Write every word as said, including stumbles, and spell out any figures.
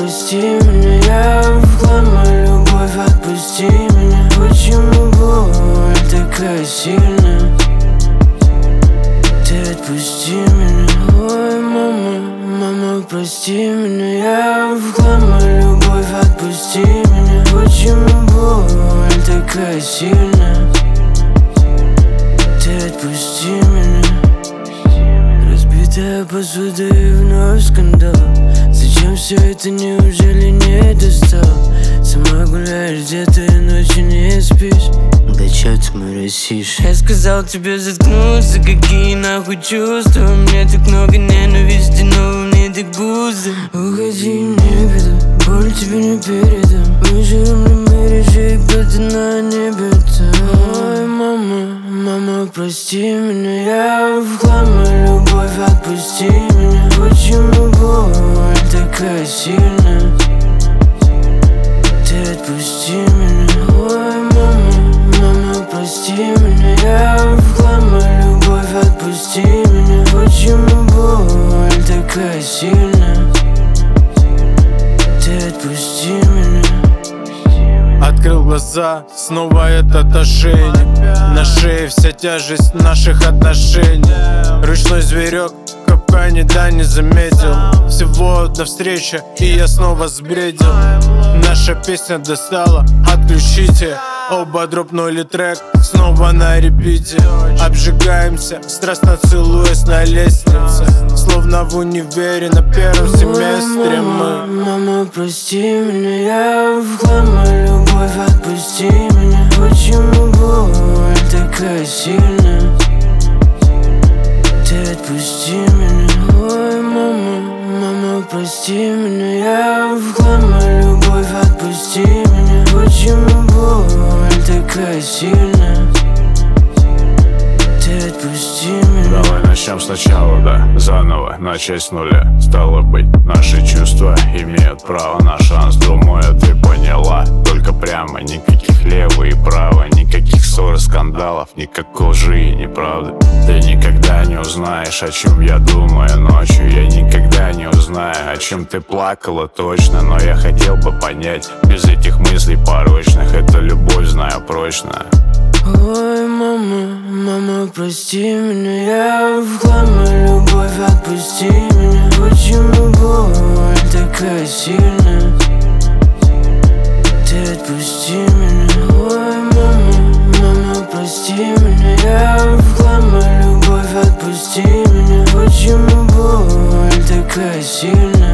прости меня, я в хлам, а любовь, отпусти меня. Почему боль такая сильная? Ты отпусти меня. Ой, мама, мама, прости меня, я в хлам, а любовь, отпусти меня. Почему боль такая сильная? Ты отпусти меня. Разбитая посуда и вновь скандал. Зачем все это, неужели не достал? Сама гуляешь где-то и ночью не спишь. Да чё ты моросишь? Я сказал тебе заткнуться, какие нахуй чувства. Мне так много ненависти, но мне так густо. Уходи, не беда, боль тебе не передам. Мы живем на мире, жить где-то на небе там. Ой, мама, мама, прости меня, я в хлам, а любовь, отпусти меня. Почему боль такая сильная? Ты отпусти меня. Ой, мама, мама, прости меня, я в хлам, а любовь, отпусти меня. Почему боль такая сильная? Ты отпусти меня. Открыл глаза, снова этот ошейник. На шее вся тяжесть наших отношений. Ручной зверек в капкане, да, не заметил. Всего одна встреча, и я снова сбредил. Наша песня достала, отключите. Оба дропнули трек, снова на репите. Обжигаемся, страстно целуясь на лестнице. Словно в универе на первом семестре мы. Мама, прости меня, я в хлам, а любовь, отпусти меня. Почему боль такая сильная? Ты отпусти меня. Ой, мама, мама, прости меня, я в хлам, а любовь, отпусти меня. Почему боль такая сильная? Ты отпусти меня. Давай начнем сначала, да, заново, начать с нуля. Стало быть, наши чувства имеют право на шанс. Думаю, ты поняла. Только прямо, никаких лево и право. Никаких ссор и скандалов, никакой лжи и неправды. Ты никогда не узнаешь, о чем я думаю ночью. Я никогда не узнаю, о чем ты плакала точно. Но я хотел бы понять, без этих мыслей порочных, это любовь, знаю прочно. Ой, мама, мама, прости меня, я в хлам, а любовь, отпусти меня. Почему боль такая сильная? Ты отпусти меня. Ой, мама, мама, прости меня, я в хлам, а любовь, отпусти меня. Почему боль такая сильная?